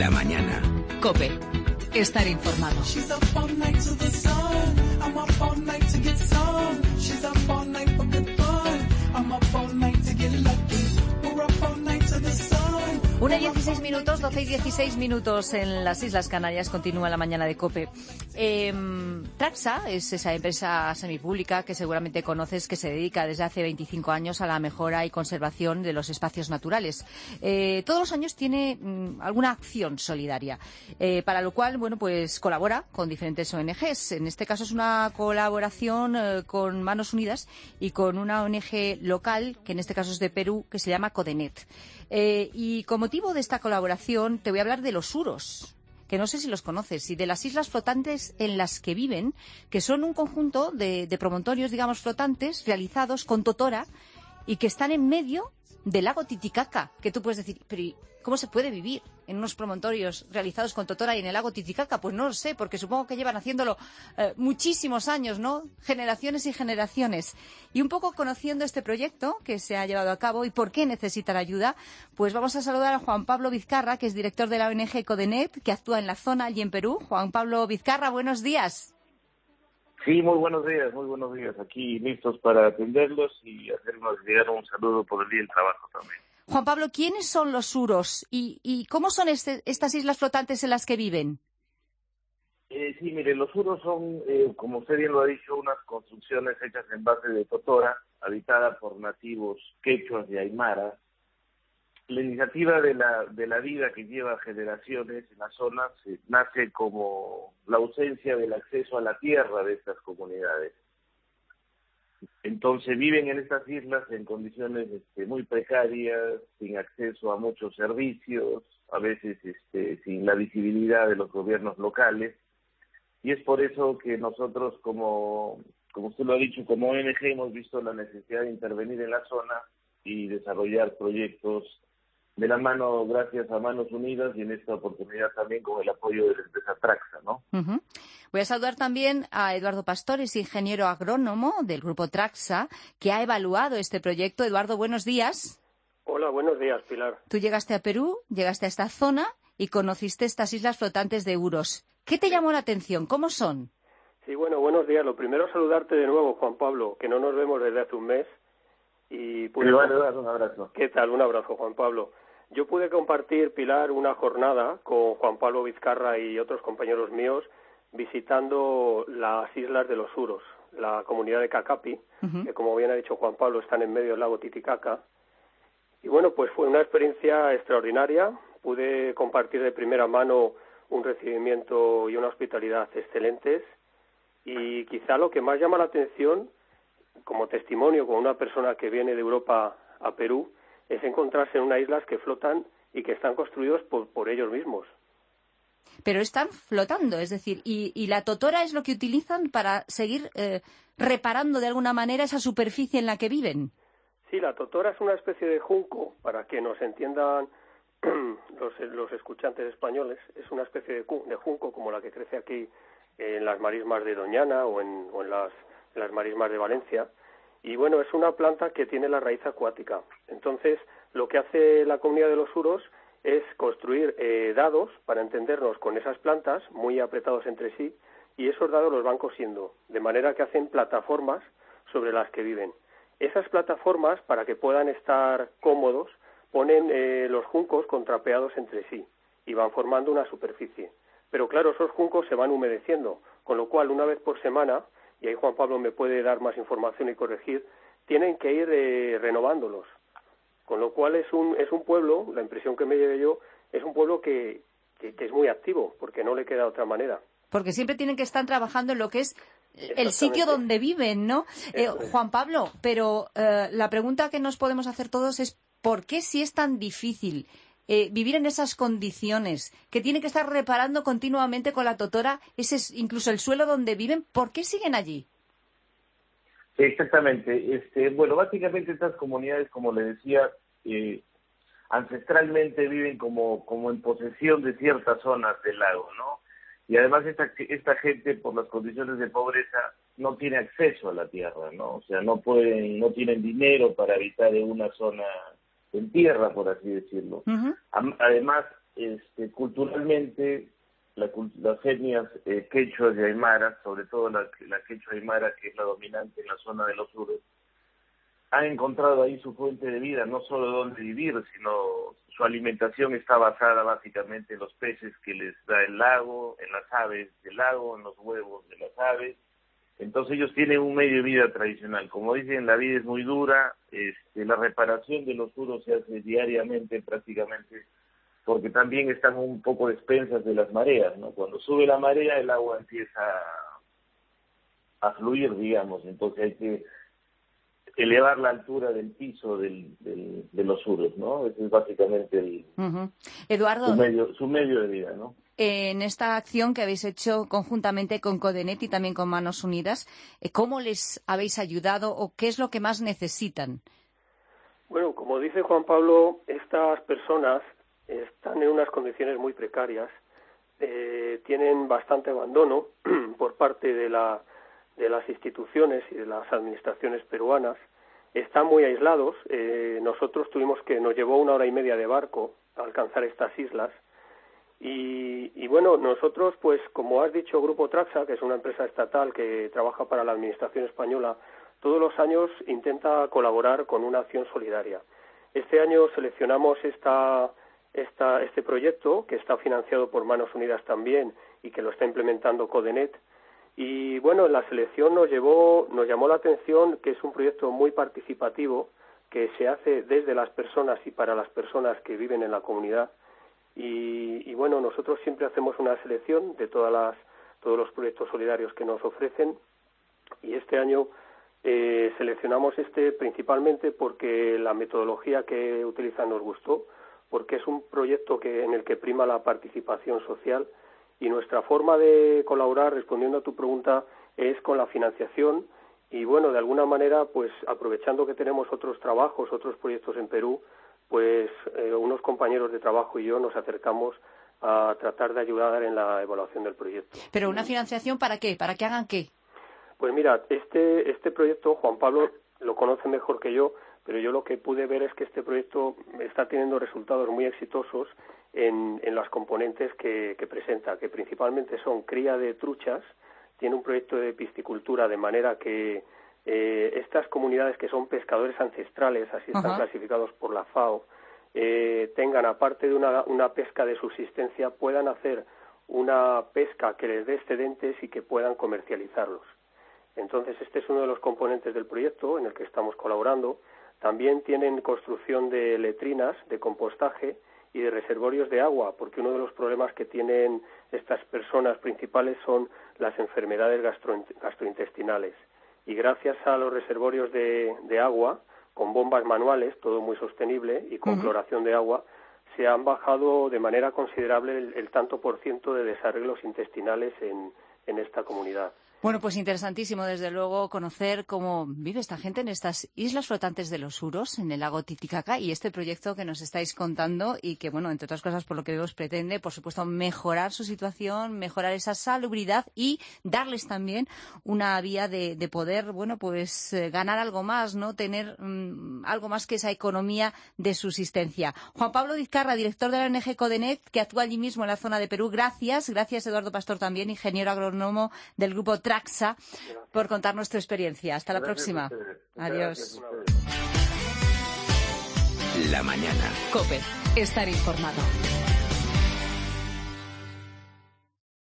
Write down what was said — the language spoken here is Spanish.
la mañana. COPE. Estar informado. Una y 16 minutos, 12 y 16 minutos en las Islas Canarias. Continúa la mañana de COPE. Traxa es esa empresa semipública que seguramente conoces, que se dedica desde hace 25 años a la mejora y conservación de los espacios naturales. Todos los años tiene alguna acción solidaria, para lo cual, bueno, pues colabora con diferentes ONGs. En este caso es una colaboración con Manos Unidas y con una ONG local, que en este caso es de Perú, que se llama Codenet. Y con motivo de esta colaboración te voy a hablar de los uros, que no sé si los conoces, y de las islas flotantes en las que viven, que son un conjunto de promontorios, digamos, flotantes, realizados con totora y que están en medio del lago Titicaca, que tú puedes decir, pero ¿cómo se puede vivir en unos promontorios realizados con totora y en el lago Titicaca? Pues no lo sé, porque supongo que llevan haciéndolo muchísimos años, ¿no? Generaciones y generaciones. Y un poco conociendo este proyecto que se ha llevado a cabo y por qué necesitan ayuda, pues vamos a saludar a Juan Pablo Vizcarra, que es director de la ONG Codenet, que actúa en la zona allí en Perú. Juan Pablo Vizcarra, buenos días. Sí, muy buenos días. Aquí listos para atenderlos y hacernos llegar un saludo por el día del trabajo también. Juan Pablo, ¿quiénes son los uros y cómo son estas islas flotantes en las que viven? Sí, mire, los uros son, como usted bien lo ha dicho, unas construcciones hechas en base de totora, habitada por nativos quechuas y aymaras. La iniciativa de la vida que lleva generaciones en la zona nace como la ausencia del acceso a la tierra de estas comunidades. Entonces viven en estas islas en condiciones muy precarias, sin acceso a muchos servicios, a veces sin la visibilidad de los gobiernos locales. Y es por eso que nosotros, como usted lo ha dicho, como ONG hemos visto la necesidad de intervenir en la zona y desarrollar proyectos de la mano, gracias a Manos Unidas, y en esta oportunidad también con el apoyo de la empresa Traxa, ¿no? Uh-huh. Voy a saludar también a Eduardo Pastores, ingeniero agrónomo del grupo Traxa, que ha evaluado este proyecto. Eduardo, buenos días. Hola, buenos días, Pilar. Tú llegaste a Perú, llegaste a esta zona y conociste estas islas flotantes de Uros. ¿Qué te llamó la atención? ¿Cómo son? Sí, bueno, buenos días. Lo primero, saludarte de nuevo, Juan Pablo, que no nos vemos desde hace un mes. Y pude... un abrazo. ¿Qué tal? Un abrazo, Juan Pablo. Yo pude compartir, Pilar, una jornada con Juan Pablo Vizcarra y otros compañeros míos visitando las islas de los Uros, la comunidad de Cacapi, uh-huh, que como bien ha dicho Juan Pablo, están en medio del lago Titicaca. Y bueno, pues fue una experiencia extraordinaria. Pude compartir de primera mano un recibimiento y una hospitalidad excelentes. Y quizá lo que más llama la atención, como testimonio con una persona que viene de Europa a Perú, es encontrarse en unas islas que flotan y que están construidos por ellos mismos. Pero están flotando, es decir, y la totora es lo que utilizan para seguir reparando de alguna manera esa superficie en la que viven. Sí, la totora es una especie de junco, para que nos entiendan los escuchantes españoles. Es una especie de junco como la que crece aquí en las marismas de Doñana o en las marismas de Valencia. Y bueno, es una planta que tiene la raíz acuática. Entonces, lo que hace la comunidad de los Uros es construir dados, para entendernos, con esas plantas muy apretados entre sí, y esos dados los van cosiendo, de manera que hacen plataformas sobre las que viven. Esas plataformas, para que puedan estar cómodos, ponen los juncos contrapeados entre sí y van formando una superficie. Pero claro, esos juncos se van humedeciendo, con lo cual una vez por semana, y ahí Juan Pablo me puede dar más información y corregir, tienen que ir renovándolos. Con lo cual es un pueblo, la impresión que me llevé yo, es un pueblo que es muy activo, porque no le queda otra manera. Porque siempre tienen que estar trabajando en lo que es el sitio donde viven, ¿no? Juan Pablo, pero la pregunta que nos podemos hacer todos es ¿por qué, si es tan difícil vivir en esas condiciones, que tienen que estar reparando continuamente con la totora, incluso el suelo donde viven, ¿por qué siguen allí? Sí, exactamente. Bueno, básicamente estas comunidades, como le decía, ancestralmente viven como en posesión de ciertas zonas del lago, ¿no? Y además esta gente, por las condiciones de pobreza, no tiene acceso a la tierra, ¿no? O sea, no tienen dinero para habitar en una zona en tierra, por así decirlo. Uh-huh. Además, culturalmente las etnias quechuas y aymaras, sobre todo la quechua aymara, que es la dominante en la zona de los Suros, han encontrado ahí su fuente de vida, no solo donde vivir, sino su alimentación está basada básicamente en los peces que les da el lago, en las aves del lago, en los huevos de las aves. Entonces ellos tienen un medio de vida tradicional. Como dicen, la vida es muy dura, la reparación de los Suros se hace diariamente prácticamente, porque también están un poco expensas de las mareas, ¿no? Cuando sube la marea, el agua empieza a fluir, digamos, entonces hay que elevar la altura del piso de los Suros, ¿no? Ese es básicamente Eduardo, su medio de vida, ¿no? En esta acción que habéis hecho conjuntamente con Codenet y también con Manos Unidas, ¿cómo les habéis ayudado o qué es lo que más necesitan? Bueno, como dice Juan Pablo, estas personas están en unas condiciones muy precarias, tienen bastante abandono por parte de las instituciones y de las administraciones peruanas, están muy aislados. Nosotros nos llevó 1 hora y media de barco a alcanzar estas islas y bueno, nosotros, pues como has dicho, Grupo Traxa, que es una empresa estatal que trabaja para la administración española, todos los años intenta colaborar con una acción solidaria. Este año seleccionamos este proyecto, que está financiado por Manos Unidas también y que lo está implementando Codenet. Y bueno, en la selección nos llamó la atención que es un proyecto muy participativo, que se hace desde las personas y para las personas que viven en la comunidad. Y bueno, nosotros siempre hacemos una selección de todos los proyectos solidarios que nos ofrecen, y este año seleccionamos principalmente porque la metodología que utilizan nos gustó, porque es un proyecto en el que prima la participación social, y nuestra forma de colaborar, respondiendo a tu pregunta, es con la financiación. Y bueno, de alguna manera, pues aprovechando que tenemos otros trabajos, otros proyectos en Perú, pues unos compañeros de trabajo y yo nos acercamos a tratar de ayudar en la evaluación del proyecto. ¿Pero una financiación para qué? ¿Para que hagan qué? Pues mira, este proyecto, Juan Pablo lo conoce mejor que yo, pero yo lo que pude ver es que este proyecto está teniendo resultados muy exitosos en las componentes que presenta, que principalmente son cría de truchas. Tiene un proyecto de piscicultura, de manera que estas comunidades que son pescadores ancestrales, así están clasificados por la FAO, tengan, aparte de una pesca de subsistencia, puedan hacer una pesca que les dé excedentes y que puedan comercializarlos. Entonces, este es uno de los componentes del proyecto en el que estamos colaborando. También tienen construcción de letrinas, de compostaje y de reservorios de agua, porque uno de los problemas que tienen estas personas principales son las enfermedades gastrointestinales. Y gracias a los reservorios de agua, con bombas manuales, todo muy sostenible, y con cloración de agua, se han bajado de manera considerable el tanto por ciento de desarreglos intestinales en esta comunidad. Bueno, pues interesantísimo, desde luego, conocer cómo vive esta gente en estas islas flotantes de los Suros, en el lago Titicaca, y este proyecto que nos estáis contando y que, bueno, entre otras cosas, por lo que veo, pretende, por supuesto, mejorar su situación, mejorar esa salubridad y darles también una vía de poder, bueno, pues ganar algo más, ¿no? Tener algo más que esa economía de subsistencia. Juan Pablo Vizcarra, director de la ONG Codenet, que actúa allí mismo en la zona de Perú. Gracias Eduardo Pastor también, ingeniero agrónomo del grupo Traxa, por contarnos tu experiencia. Hasta la próxima. Adiós. La mañana. COPE. Estar informado.